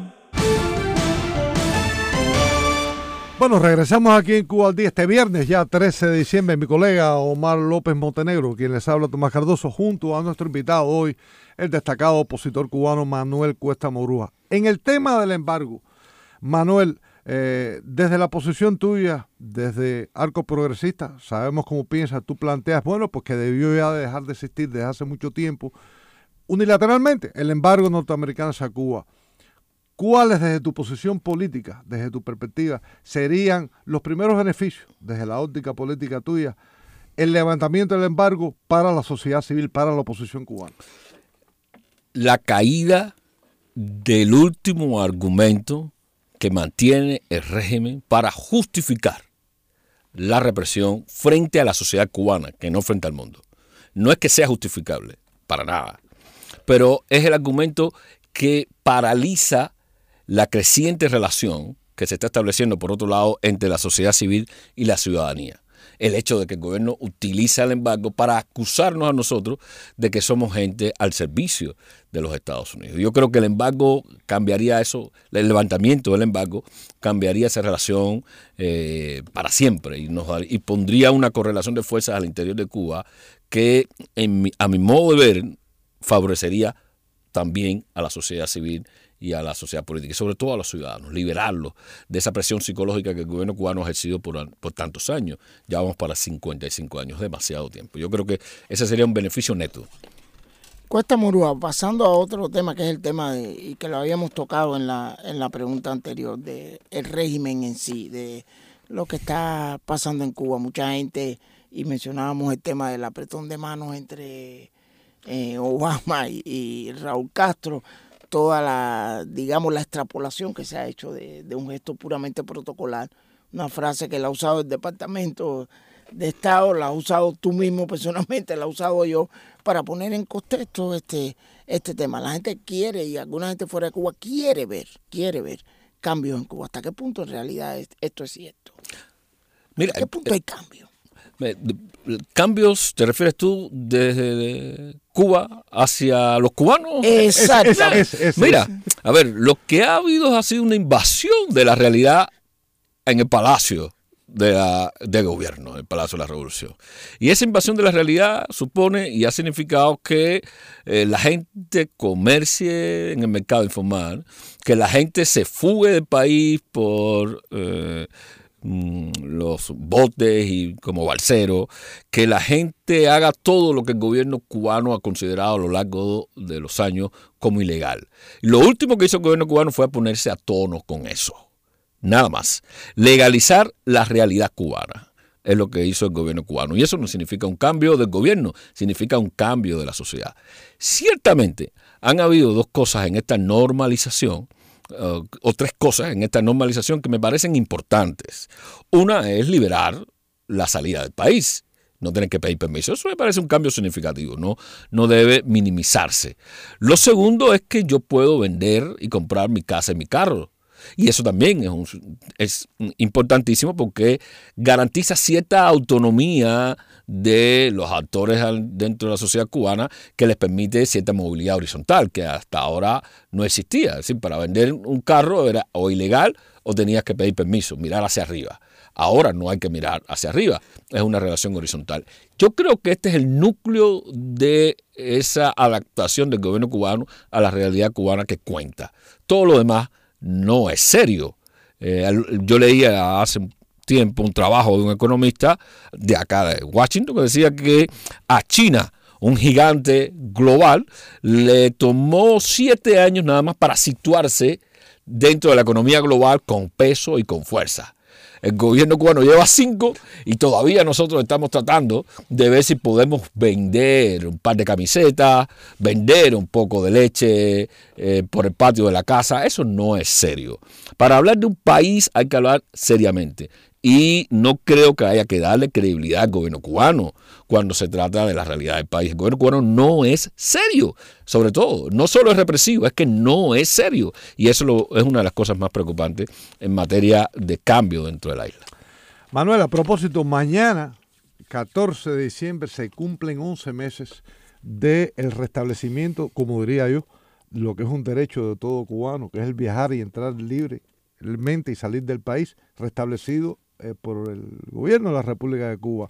Bueno, regresamos aquí en Cuba al Día este viernes, ya 13 de diciembre. Mi colega Omar López Montenegro, quien les habla, Tomás Cardoso, junto a nuestro invitado hoy, el destacado opositor cubano Manuel Cuesta Morúa. En el tema del embargo, Manuel, desde la posición tuya, desde Arco Progresista, sabemos cómo piensas, tú planteas, bueno, pues que debió ya dejar de existir desde hace mucho tiempo, unilateralmente, el embargo norteamericano hacia Cuba. ¿Cuáles, desde tu posición política, desde tu perspectiva, serían los primeros beneficios, desde la óptica política tuya, el levantamiento del embargo para la sociedad civil, para la oposición cubana? La caída del último argumento que mantiene el régimen para justificar la represión frente a la sociedad cubana, que no frente al mundo. No es que sea justificable, para nada, pero es el argumento que paraliza la creciente relación que se está estableciendo, por otro lado, entre la sociedad civil y la ciudadanía. El hecho de que el gobierno utiliza el embargo para acusarnos a nosotros de que somos gente al servicio de los Estados Unidos. Yo creo que el embargo cambiaría eso, el levantamiento del embargo cambiaría esa relación para siempre y pondría una correlación de fuerzas al interior de Cuba que, a mi modo de ver, favorecería también a la sociedad civil y a la sociedad política, y sobre todo a los ciudadanos, liberarlos de esa presión psicológica que el gobierno cubano ha ejercido por tantos años. Ya vamos para 55 años, demasiado tiempo. Yo creo que ese sería un beneficio neto. Cuesta Murúa, pasando a otro tema que es el tema y que lo habíamos tocado en la pregunta anterior, de el régimen en sí, de lo que está pasando en Cuba. Mucha gente, y mencionábamos el tema del apretón de manos entre Obama y Raúl Castro, toda la extrapolación que se ha hecho de un gesto puramente protocolar, una frase que la ha usado el Departamento de Estado, la has usado tú mismo personalmente, la he usado yo, para poner en contexto este tema. La gente quiere, y alguna gente fuera de Cuba quiere ver cambios en Cuba. ¿Hasta qué punto en realidad esto es cierto? Mira, ¿hasta qué punto hay cambios? ¿Cambios te refieres tú desde Cuba hacia los cubanos? Exacto. Mira, a ver, lo que ha habido ha sido una invasión de la realidad en el Palacio de Gobierno, el Palacio de la Revolución. Y esa invasión de la realidad supone y ha significado que la gente comercie en el mercado informal, que la gente se fugue del país por los botes y como balsero, que la gente haga todo lo que el gobierno cubano ha considerado a lo largo de los años como ilegal. Lo último que hizo el gobierno cubano fue ponerse a tono con eso. Nada más. Legalizar la realidad cubana es lo que hizo el gobierno cubano. Y eso no significa un cambio del gobierno, significa un cambio de la sociedad. Ciertamente han habido dos cosas en esta normalización, o tres cosas en esta normalización que me parecen importantes. Una es liberar la salida del país, no tener que pedir permiso. Eso me parece un cambio significativo, no debe minimizarse. Lo segundo es que yo puedo vender y comprar mi casa y mi carro. Y eso también es importantísimo porque garantiza cierta autonomía de los actores dentro de la sociedad cubana, que les permite cierta movilidad horizontal que hasta ahora no existía. Es decir, para vender un carro era o ilegal o tenías que pedir permiso, mirar hacia arriba. Ahora no hay que mirar hacia arriba, es una relación horizontal. Yo creo que este es el núcleo de esa adaptación del gobierno cubano a la realidad cubana que cuenta. Todo lo demás no es serio. Yo leía hace tiempo un trabajo de un economista de acá de Washington que decía que a China, un gigante global, le tomó 7 años nada más para situarse dentro de la economía global con peso y con fuerza. El gobierno cubano lleva 5 y todavía nosotros estamos tratando de ver si podemos vender un par de camisetas, vender un poco de leche por el patio de la casa. Eso no es serio. Para hablar de un país hay que hablar seriamente. Y no creo que haya que darle credibilidad al gobierno cubano cuando se trata de la realidad del país. El gobierno cubano no es serio, sobre todo. No solo es represivo, es que no es serio. Y eso es una de las cosas más preocupantes en materia de cambio dentro de la isla. Manuel, a propósito, mañana, 14 de diciembre, se cumplen 11 meses del restablecimiento, como diría yo, lo que es un derecho de todo cubano, que es el viajar y entrar libremente y salir del país, restablecido por el gobierno de la República de Cuba.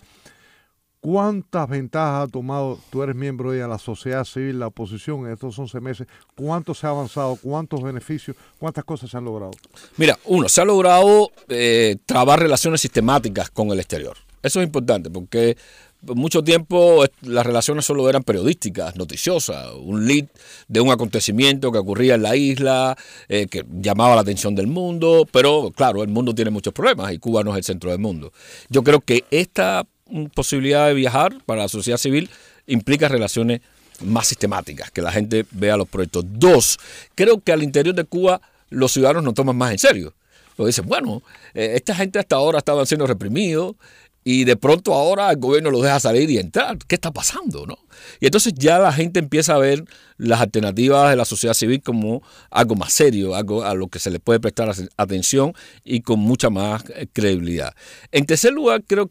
¿Cuántas ventajas ha tomado, tú eres miembro de la sociedad civil, la oposición en estos 11 meses? ¿Cuánto se ha avanzado? ¿Cuántos beneficios? ¿Cuántas cosas se han logrado? Mira, se ha logrado trabar relaciones sistemáticas con el exterior. Eso es importante porque por mucho tiempo las relaciones solo eran periodísticas, noticiosas, un lead de un acontecimiento que ocurría en la isla, que llamaba la atención del mundo, pero claro, el mundo tiene muchos problemas y Cuba no es el centro del mundo. Yo creo que esta posibilidad de viajar para la sociedad civil implica relaciones más sistemáticas, que la gente vea los proyectos. 2, creo que al interior de Cuba los ciudadanos nos toman más en serio. Porque dicen, bueno, esta gente hasta ahora estaban siendo reprimidos, y de pronto ahora el gobierno los deja salir y entrar. ¿Qué está pasando, no? Y entonces ya la gente empieza a ver las alternativas de la sociedad civil como algo más serio, algo a lo que se le puede prestar atención y con mucha más credibilidad. En tercer lugar, creo que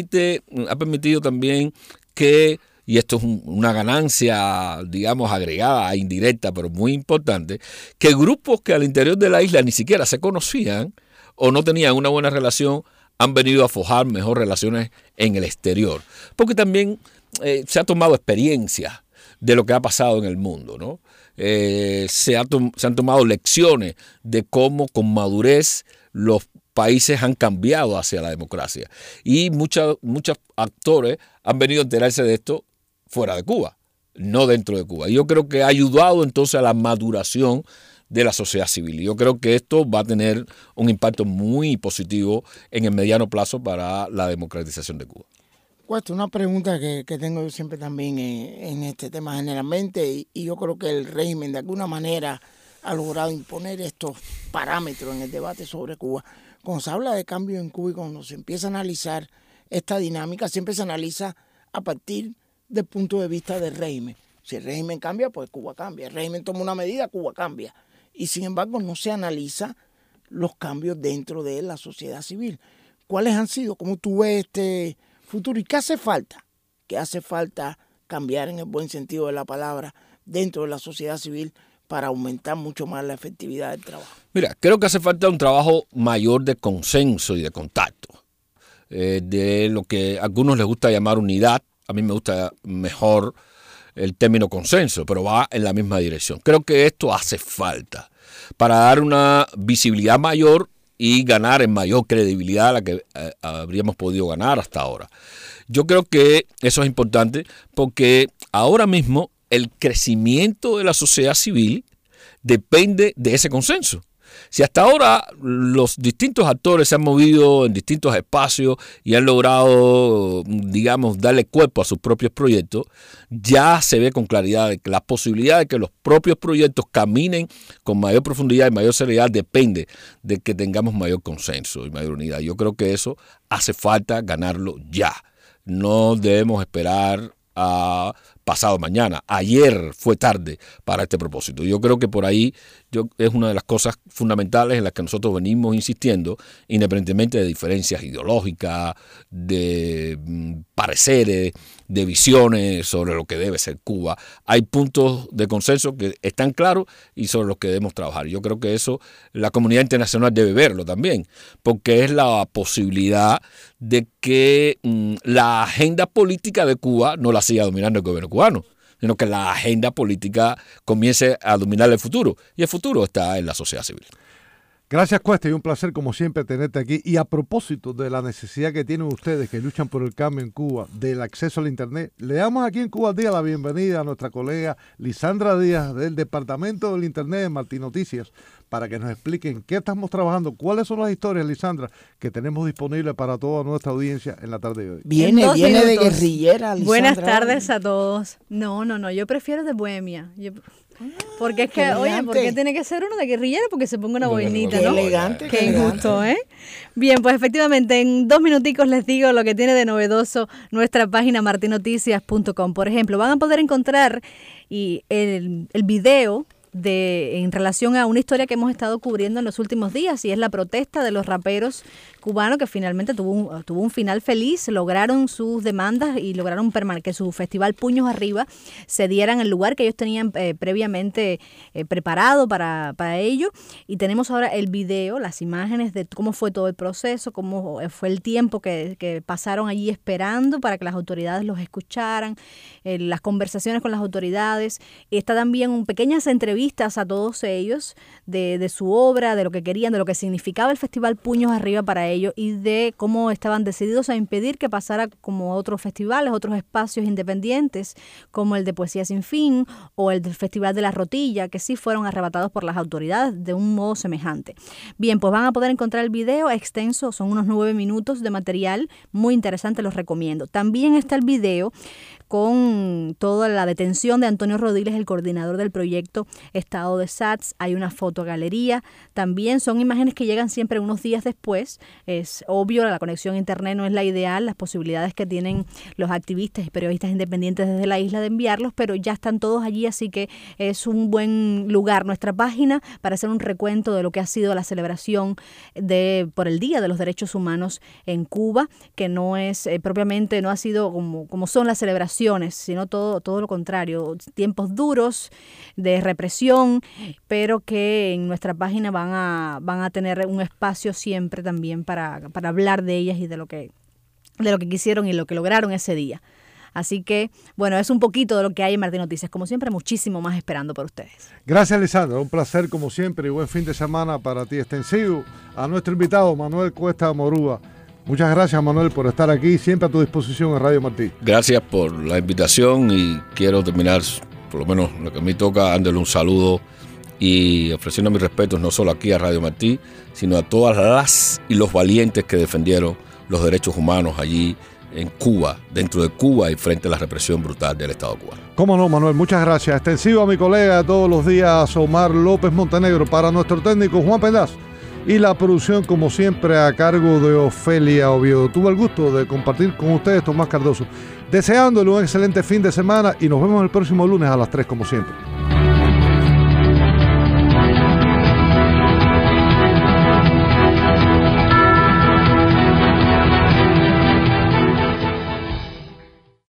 ha permitido también que, y esto es una ganancia, digamos, agregada, indirecta, pero muy importante, que grupos que al interior de la isla ni siquiera se conocían o no tenían una buena relación, han venido a forjar mejor relaciones en el exterior. Porque también se ha tomado experiencia de lo que ha pasado en el mundo, ¿no? Se han tomado lecciones de cómo con madurez los países han cambiado hacia la democracia. Y muchos actores han venido a enterarse de esto fuera de Cuba, no dentro de Cuba. Y yo creo que ha ayudado entonces a la maduración de la sociedad civil. Y yo creo que esto va a tener un impacto muy positivo en el mediano plazo para la democratización de Cuba. Una pregunta que tengo yo siempre también en este tema generalmente, y yo creo que el régimen de alguna manera ha logrado imponer estos parámetros en el debate sobre Cuba. Cuando se habla de cambio en Cuba y cuando se empieza a analizar esta dinámica, siempre se analiza a partir del punto de vista del régimen. Si el régimen cambia, pues Cuba cambia. El régimen toma una medida, Cuba cambia. Y sin embargo no se analiza los cambios dentro de la sociedad civil. ¿Cuáles han sido? ¿Cómo tú ves este futuro? ¿Y qué hace falta? ¿Qué hace falta cambiar en el buen sentido de la palabra dentro de la sociedad civil para aumentar mucho más la efectividad del trabajo? Mira, creo que hace falta un trabajo mayor de consenso y de contacto, de lo que a algunos les gusta llamar unidad. A mí me gusta mejor el término consenso, pero va en la misma dirección. Creo que esto hace falta para dar una visibilidad mayor y ganar en mayor credibilidad a la que habríamos podido ganar hasta ahora. Yo creo que eso es importante porque ahora mismo el crecimiento de la sociedad civil depende de ese consenso. Si hasta ahora los distintos actores se han movido en distintos espacios y han logrado, digamos, darle cuerpo a sus propios proyectos, ya se ve con claridad de que la posibilidad de que los propios proyectos caminen con mayor profundidad y mayor seriedad depende de que tengamos mayor consenso y mayor unidad. Yo creo que eso hace falta ganarlo ya. No debemos esperar a pasado mañana. Ayer fue tarde para este propósito. Yo creo que por ahí es una de las cosas fundamentales en las que nosotros venimos insistiendo, independientemente de diferencias ideológicas, de pareceres, de visiones sobre lo que debe ser Cuba. Hay puntos de consenso que están claros y sobre los que debemos trabajar. Yo creo que eso la comunidad internacional debe verlo también, porque es la posibilidad de que la agenda política de Cuba no la siga dominando el gobierno cubano, sino que la agenda política comience a dominar el futuro. Y el futuro está en la sociedad civil. Gracias, Cuesta, y un placer como siempre tenerte aquí. Y a propósito de la necesidad que tienen ustedes que luchan por el cambio en Cuba, del acceso al Internet, le damos aquí en Cuba al Día la bienvenida a nuestra colega Lisandra Díaz del Departamento del Internet de Martí Noticias para que nos expliquen qué estamos trabajando, cuáles son las historias, Lisandra, que tenemos disponibles para toda nuestra audiencia en la tarde de hoy. Viene de guerrillera, Lisandra. Buenas tardes a todos. No, yo prefiero de bohemia. Porque es que, oye, ¿por qué tiene que ser uno de guerrillero? Porque se ponga una boinita, ¿no? Qué injusto, ¿eh? Bien, pues efectivamente, en 2 minuticos les digo lo que tiene de novedoso nuestra página martinoticias.com. Por ejemplo, van a poder encontrar el video en relación a una historia que hemos estado cubriendo en los últimos días, y es la protesta de los raperos cubanos que finalmente tuvo un final feliz. Lograron sus demandas y lograron que su festival Puños Arriba se diera en el lugar que ellos tenían previamente preparado para ello. Y tenemos ahora el video, las imágenes de cómo fue todo el proceso, cómo fue el tiempo que pasaron allí esperando para que las autoridades los escucharan, las conversaciones con las autoridades. Está también pequeñas entrevistas a todos ellos de su obra, de lo que querían, de lo que significaba el festival Puños Arriba para ellos y de cómo estaban decididos a impedir que pasara como otros festivales, otros espacios independientes como el de Poesía Sin Fin o el del Festival de la Rotilla, que sí fueron arrebatados por las autoridades de un modo semejante. Bien, pues van a poder encontrar el video extenso, son unos 9 minutos de material muy interesante, los recomiendo. También está el video con toda la detención de Antonio Rodiles, el coordinador del proyecto Estado de SATS. Hay una fotogalería. También son imágenes que llegan siempre unos días después. Es obvio, la conexión a internet no es la ideal, las posibilidades que tienen los activistas y periodistas independientes desde la isla de enviarlos, pero ya están todos allí, así que es un buen lugar nuestra página para hacer un recuento de lo que ha sido la celebración por el Día de los Derechos Humanos en Cuba, que no es propiamente, no ha sido como son las celebraciones, sino todo lo contrario, tiempos duros de represión, pero que en nuestra página van a tener un espacio siempre también para hablar de ellas y de lo que quisieron y lo que lograron ese día. Así que, bueno, es un poquito de lo que hay en Martí Noticias. Como siempre, muchísimo más esperando por ustedes. Gracias, Lisandra. Un placer como siempre y buen fin de semana para ti extensivo. A nuestro invitado, Manuel Cuesta Morúa. Muchas gracias, Manuel, por estar aquí, siempre a tu disposición en Radio Martí. Gracias por la invitación y quiero terminar, por lo menos lo que a mí toca, dándole un saludo y ofreciendo mis respetos no solo aquí a Radio Martí, sino a todas las y los valientes que defendieron los derechos humanos allí en Cuba, dentro de Cuba y frente a la represión brutal del Estado cubano. Cómo no, Manuel, muchas gracias. Extensivo a mi colega todos los días, Omar López Montenegro, para nuestro técnico Juan Pendaz. Y la producción, como siempre, a cargo de Ofelia Oviedo. Tuve el gusto de compartir con ustedes Tomás Cardoso. Deseándole un excelente fin de semana y nos vemos el próximo lunes a las 3 como siempre.